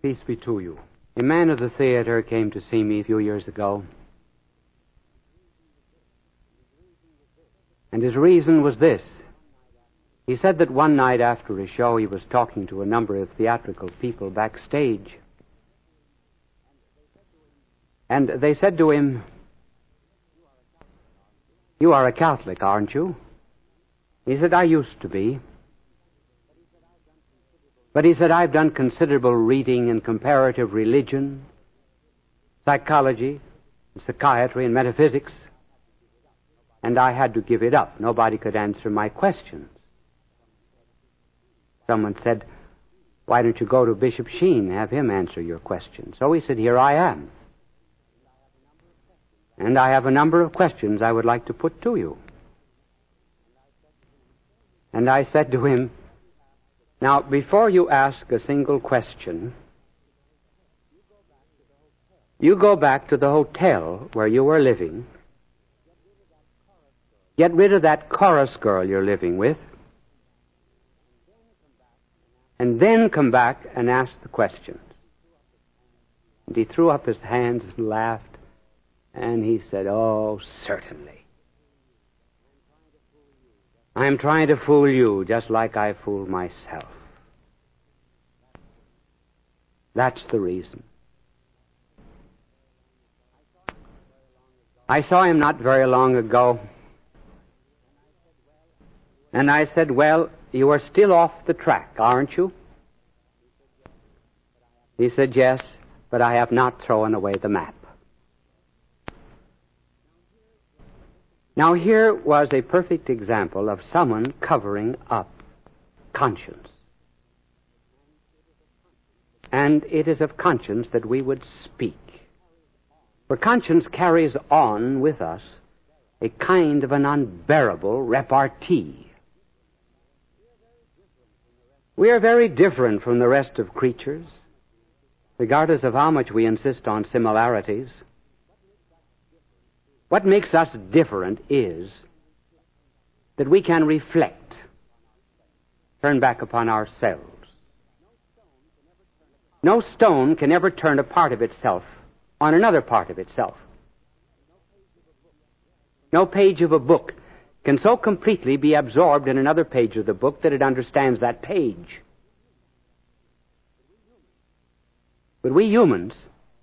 Peace be to you. A man of the theater came to see me a few years ago. And his reason was this. He said that one night after a show he was talking to a number of theatrical people backstage. And they said to him, "You are a Catholic, aren't you?" He said, "I used to be." But he said, "I've done considerable reading in comparative religion, psychology, psychiatry, and metaphysics, and I had to give it up. Nobody could answer my questions." Someone said, "Why don't you go to Bishop Sheen, have him answer your questions?" So he said, "Here I am. And I have a number of questions I would like to put to you." And I said to him, "Now, before you ask a single question, you go back to the hotel where you were living, get rid of that chorus girl you're living with, and then come back and ask the questions." And he threw up his hands and laughed, and he said, "Oh, certainly. I'm trying to fool you just like I fooled myself. That's the reason." I saw him not very long ago, and I said, "Well, you are still off the track, aren't you?" He said, "Yes, but I have not thrown away the map." Now, here was a perfect example of someone covering up conscience. And it is of conscience that we would speak. For conscience carries on with us a kind of an unbearable repartee. We are very different from the rest of creatures, regardless of how much we insist on similarities. What makes us different is that we can reflect, turn back upon ourselves. No stone can ever turn a part of itself on another part of itself. No page of a book can so completely be absorbed in another page of the book that it understands that page. But we humans,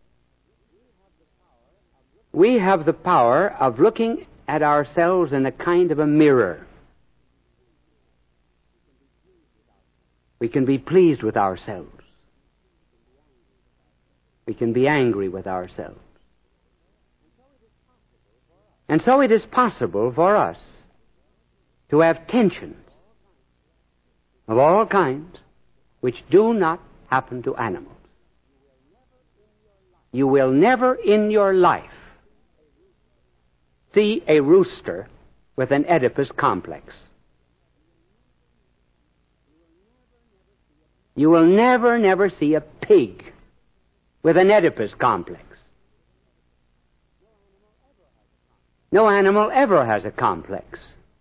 we have the power of looking at ourselves in a kind of a mirror. We can be pleased with ourselves. We can be angry with ourselves. And so it is possible for us to have tensions of all kinds which do not happen to animals. You will never in your life see a rooster with an Oedipus complex. You will never see a pig with an Oedipus complex. No animal ever has a complex.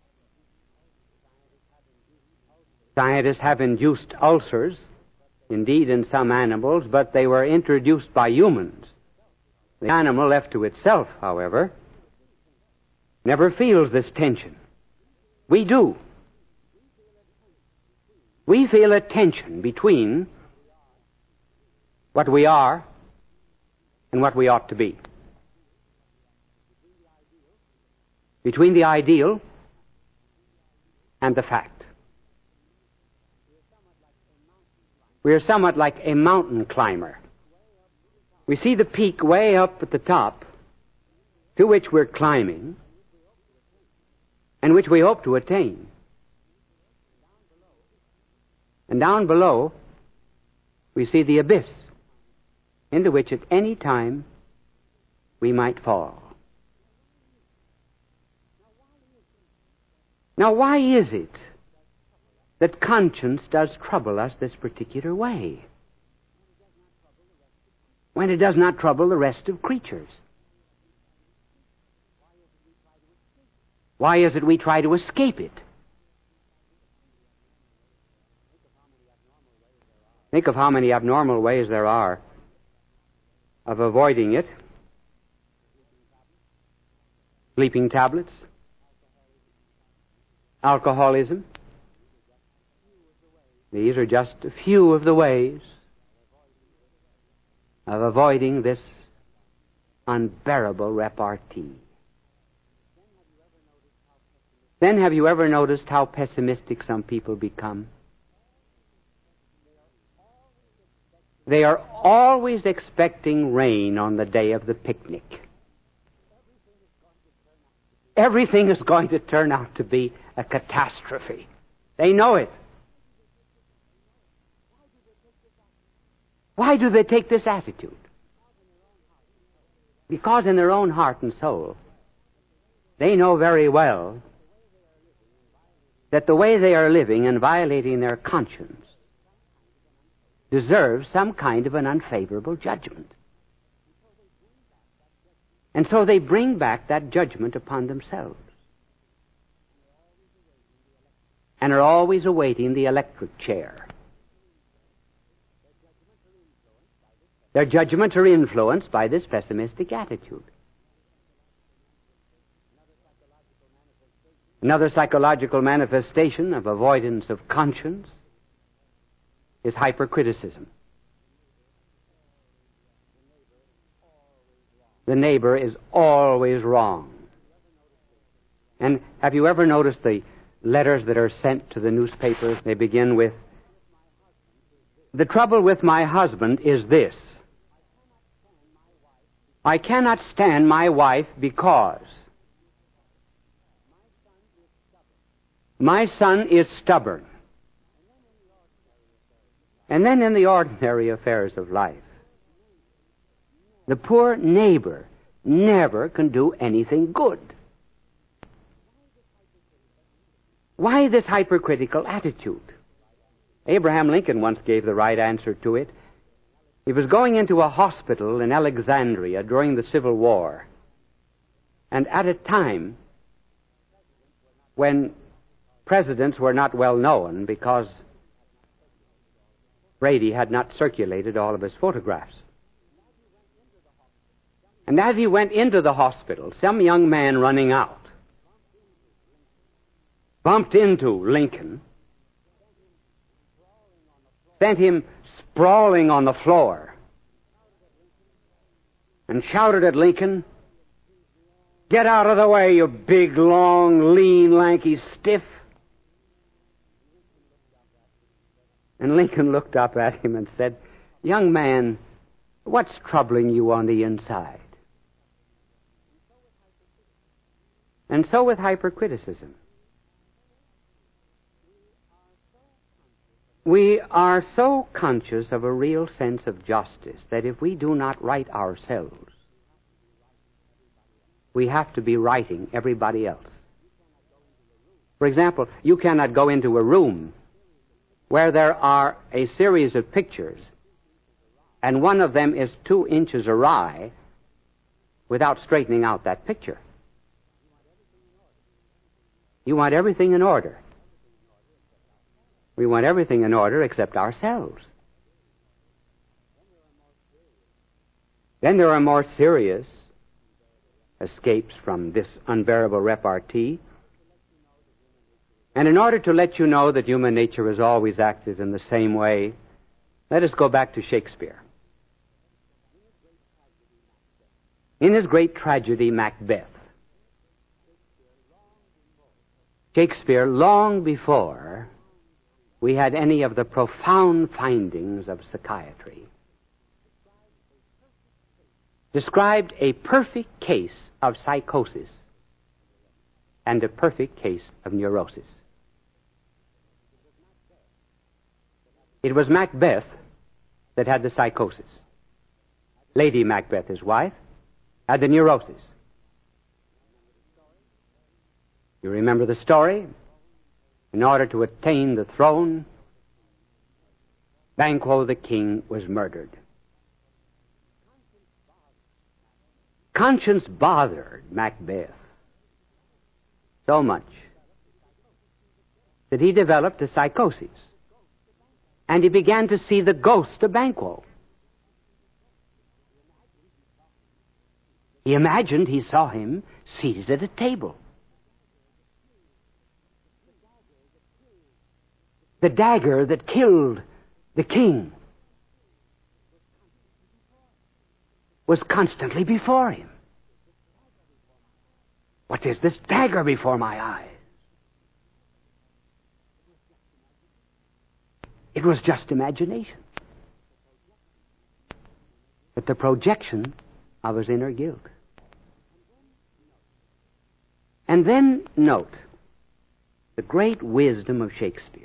Scientists have induced ulcers, indeed in some animals, but they were introduced by humans. The animal left to itself, however, never feels this tension. We do. We feel a tension between what we are and what we ought to be. Between the ideal and the fact. We are somewhat like a mountain climber. We see the peak way up at the top, to which we're climbing, and which we hope to attain. And down below, we see the abyss, into which at any time we might fall. Now, why is it that conscience does trouble us this particular way, when it does not trouble the rest of creatures? Why is it we try to escape it? Think of how many abnormal ways there are of avoiding it. Sleeping tablets, alcoholism. These are just a few of the ways of avoiding this unbearable repartee. Then have you ever noticed how pessimistic some people become? They are always expecting rain on the day of the picnic. Everything is going to turn out to be a catastrophe. They know it. Why do they take this attitude? Because in their own heart and soul, they know very well that the way they are living and violating their conscience deserves some kind of an unfavorable judgment. And so they bring back that judgment upon themselves and are always awaiting the electric chair. Their judgments are influenced by this pessimistic attitude. Another psychological manifestation of avoidance of conscience is hypercriticism. The neighbor is always wrong. And have you ever noticed the letters that are sent to the newspapers? They begin with, "The trouble with my husband is this. I cannot stand my wife because my son is stubborn." And then in the ordinary affairs of life, the poor neighbor never can do anything good. Why this hypercritical attitude? Abraham Lincoln once gave the right answer to it. He was going into a hospital in Alexandria during the Civil War, and at a time when presidents were not well known because Brady had not circulated all of his photographs. And as he went into the hospital, some young man running out bumped into Lincoln, sent him sprawling on the floor, and shouted at Lincoln, "Get out of the way, you big, long, lean, lanky stiff." And Lincoln looked up at him and said, "Young man, what's troubling you on the inside?" And so with hypercriticism. We are so conscious of a real sense of justice that if we do not right ourselves, we have to be righting everybody else. For example, you cannot go into a room where there are a series of pictures and one of them is 2 inches awry without straightening out that picture. You want everything in order. We want everything in order except ourselves. Then there are more serious escapes from this unbearable repartee. And in order to let you know that human nature has always acted in the same way, let us go back to Shakespeare. In his great tragedy, Macbeth, Shakespeare, long before we had any of the profound findings of psychiatry, described a perfect case of psychosis and a perfect case of neurosis. It was Macbeth that had the psychosis. Lady Macbeth, his wife, had the neurosis. You remember the story? In order to attain the throne, Banquo the king was murdered. Conscience bothered Macbeth so much that he developed a psychosis. and he began to see the ghost of Banquo. He imagined he saw him seated at a table. The dagger that killed the king was constantly before him. What is this dagger before my eyes? It was just imagination, but the projection of his inner guilt. And then note the great wisdom of Shakespeare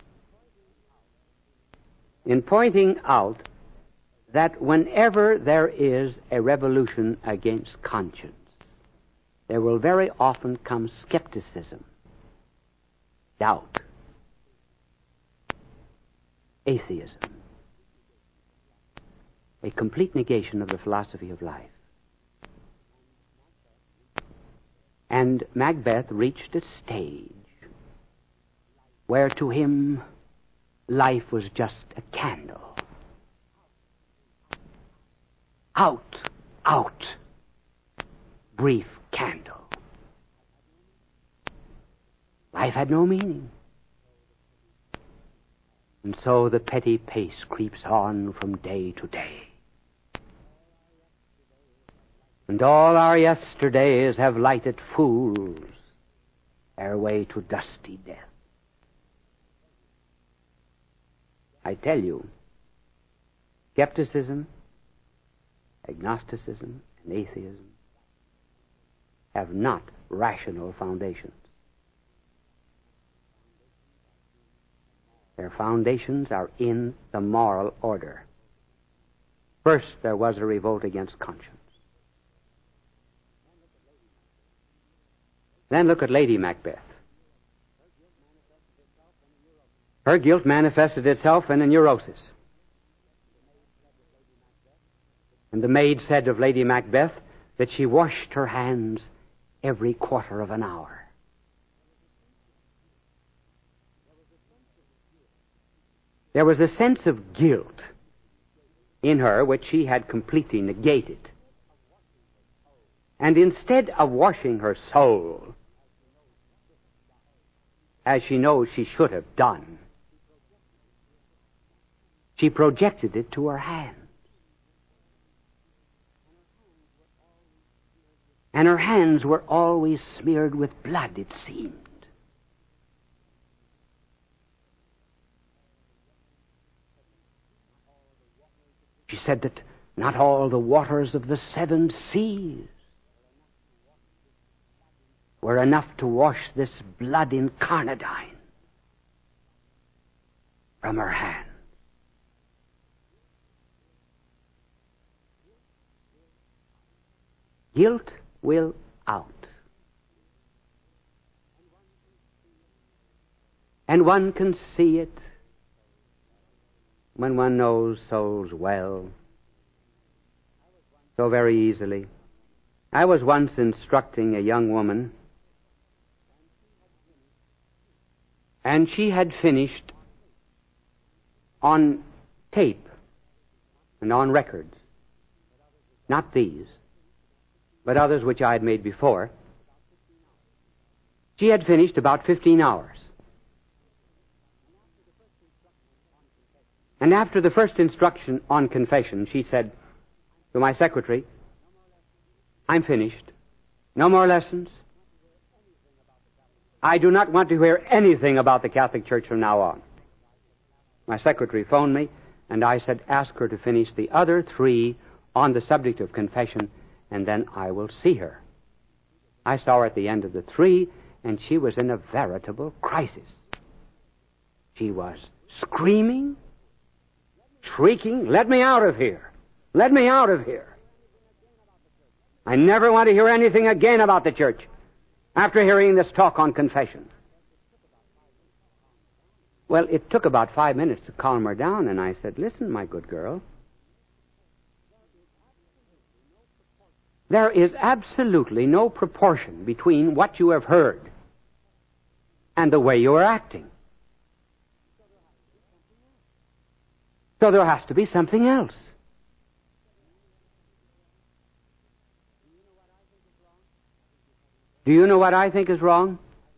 in pointing out that whenever there is a revolution against conscience, there will very often come skepticism, doubt, atheism, a complete negation of the philosophy of life. And Macbeth reached a stage where to him life was just a candle. Out, out, brief candle. Life had no meaning. And so the petty pace creeps on from day to day. And all our yesterdays have lighted fools their way to dusty death. I tell you, skepticism, agnosticism, and atheism have not rational foundations. Their foundations are in the moral order. First, there was a revolt against conscience. Then look at Lady Macbeth. Her guilt manifested itself in a neurosis. And the maid said of Lady Macbeth that she washed her hands every quarter of an hour. There was a sense of guilt in her which she had completely negated. And instead of washing her soul, as she knows she should have done, she projected it to her hands. And her hands were always smeared with blood, it seemed. She said that not all the waters of the 7 seas were enough to wash this blood incarnadine from her hands. Guilt will out. And one can see it when one knows souls well, so very easily. I was once instructing a young woman, and she had finished on tape and on records, not these, but others which I had made before. She had finished about 15 hours. And after the first instruction on confession, she said to my secretary, "I'm finished. No more lessons. I do not want to hear anything about the Catholic Church from now on." My secretary phoned me, and I said, "Ask her to finish the other 3 on the subject of confession, and then I will see her." I saw her at the end of the 3, and she was in a veritable crisis. She was screaming, shrieking, "Let me out of here! Let me out of here! I never want to hear anything again about the church after hearing this talk on confession." Well, it took about 5 minutes to calm her down, and I said, "Listen, my good girl, there is absolutely no proportion between what you have heard and the way you are acting. So there has to be something else. Do you know what I think is wrong?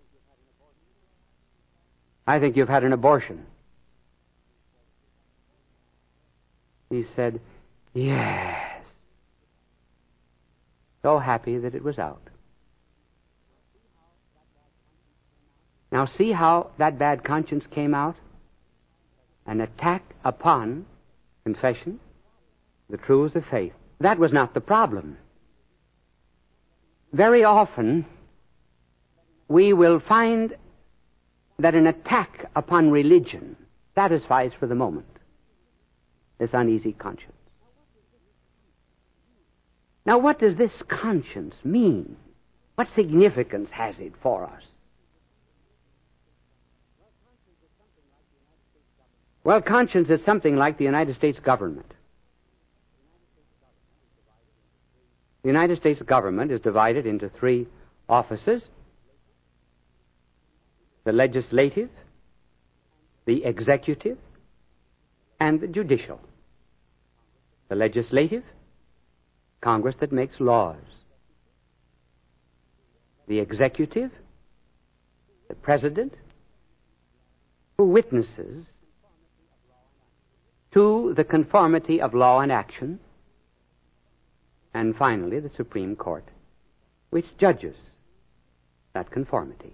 I think you've had an abortion. He said, yes. So happy that it was out. Now see how that bad conscience came out? An attack upon confession, the truths of faith. That was not the problem. Very often, we will find that an attack upon religion satisfies for the moment this uneasy conscience. Now, what does this conscience mean? What significance has it for us? Well, conscience is something like the United States government. The United States government is divided into three offices: the legislative, the executive, and the judicial. The legislative, Congress that makes laws. The executive, the president, who witnesses to the conformity of law and action. And finally, the Supreme Court, which judges that conformity.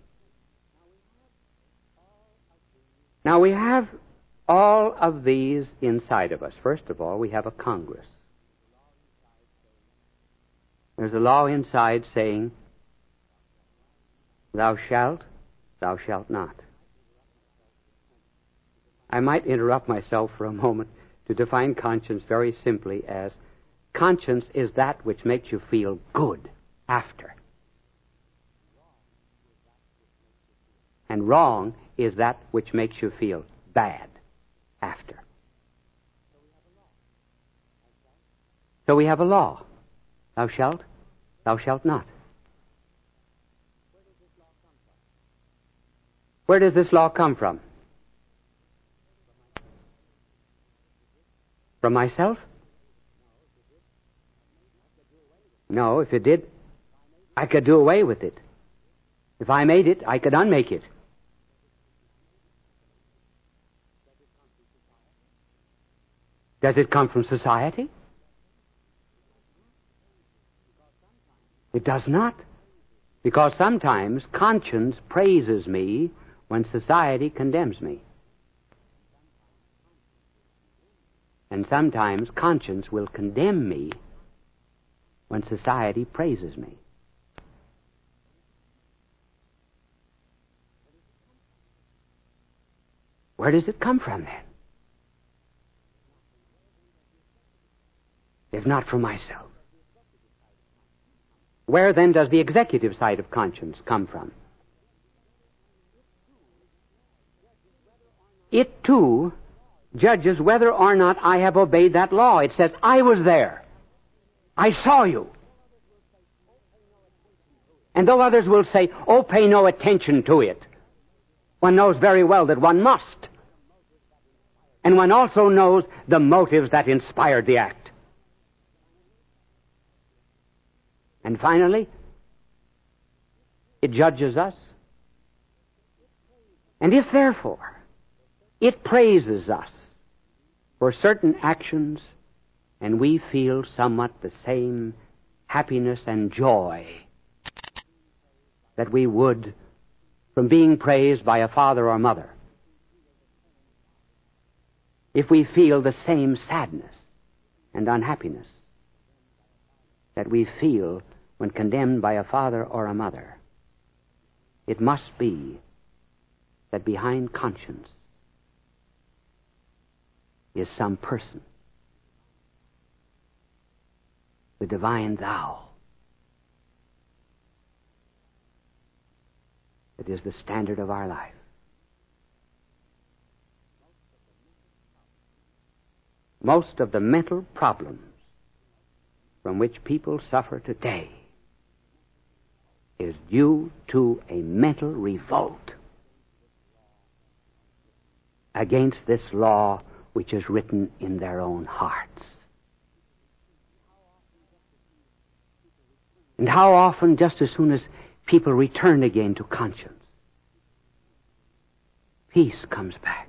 Now, we have all of these inside of us. First of all, we have a Congress. There's a law inside saying, thou shalt not. I might interrupt myself for a moment to define conscience very simply as conscience is that which makes you feel good after. And wrong is that which makes you feel bad after. So we have a law. Thou shalt not. Where does this law come from? From myself? No, if it did, I could do away with it. If I made it, I could unmake it. Does it come from society? It does not. Because sometimes conscience praises me when society condemns me. And sometimes conscience will condemn me when society praises me. Where does it come from then? If not from myself. Where then does the executive side of conscience come from? It too judges whether or not I have obeyed that law. It says, I was there. I saw you. And though others will say, oh, pay no attention to it, one knows very well that one must. And one also knows the motives that inspired the act. And finally, it judges us. And if, therefore, it praises us for certain actions, and we feel somewhat the same happiness and joy that we would from being praised by a father or mother, if we feel the same sadness and unhappiness that we feel when condemned by a father or a mother, it must be that behind conscience is some person, the divine thou, that is the standard of our life. Most of the mental problems from which people suffer today is due to a mental revolt against this law which is written in their own hearts. And how often, just as soon as people return again to conscience, peace comes back.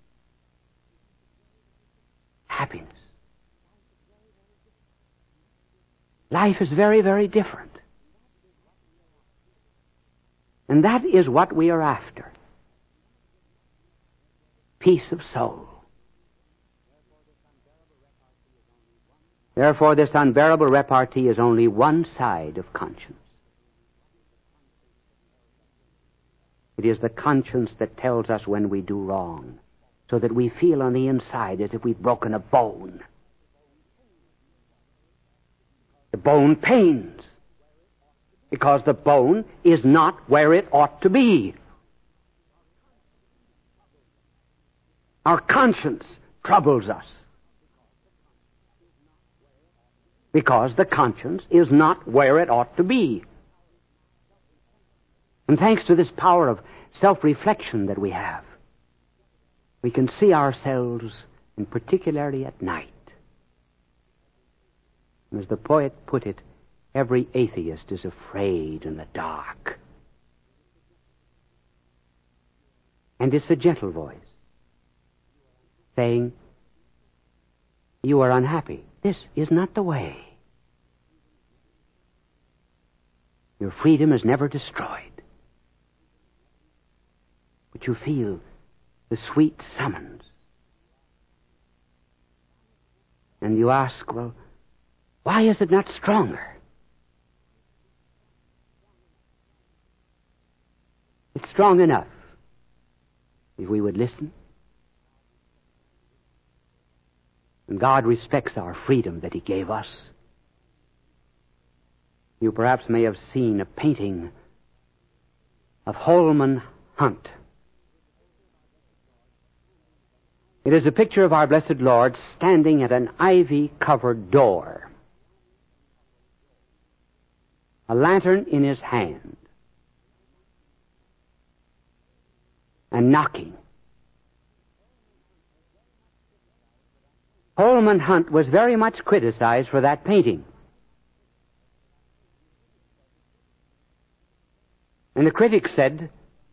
Happiness. Life is very, very different. And that is what we are after. Peace of soul. Therefore, this unbearable repartee is only one side of conscience. It is the conscience that tells us when we do wrong, so that we feel on the inside as if we've broken a bone. The bone pains, because the bone is not where it ought to be. Our conscience troubles us, because the conscience is not where it ought to be. And thanks to this power of self-reflection that we have, we can see ourselves, and particularly at night. As the poet put it, every atheist is afraid in the dark. And it's a gentle voice saying, you are unhappy. This is not the way. Your freedom is never destroyed. But you feel the sweet summons. And you ask, well, why is it not stronger? It's strong enough if we would listen. And God respects our freedom that He gave us. You perhaps may have seen a painting of Holman Hunt. It is a picture of our blessed Lord standing at an ivy-covered door, a lantern in His hand, and knocking. Holman Hunt was very much criticized for that painting. And the critics said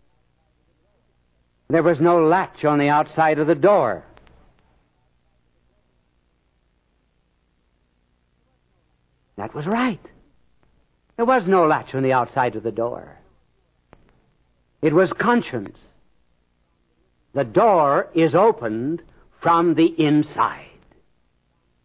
there was no latch on the outside of the door. That was right. There was no latch on the outside of the door. It was conscience. The door is opened from the inside.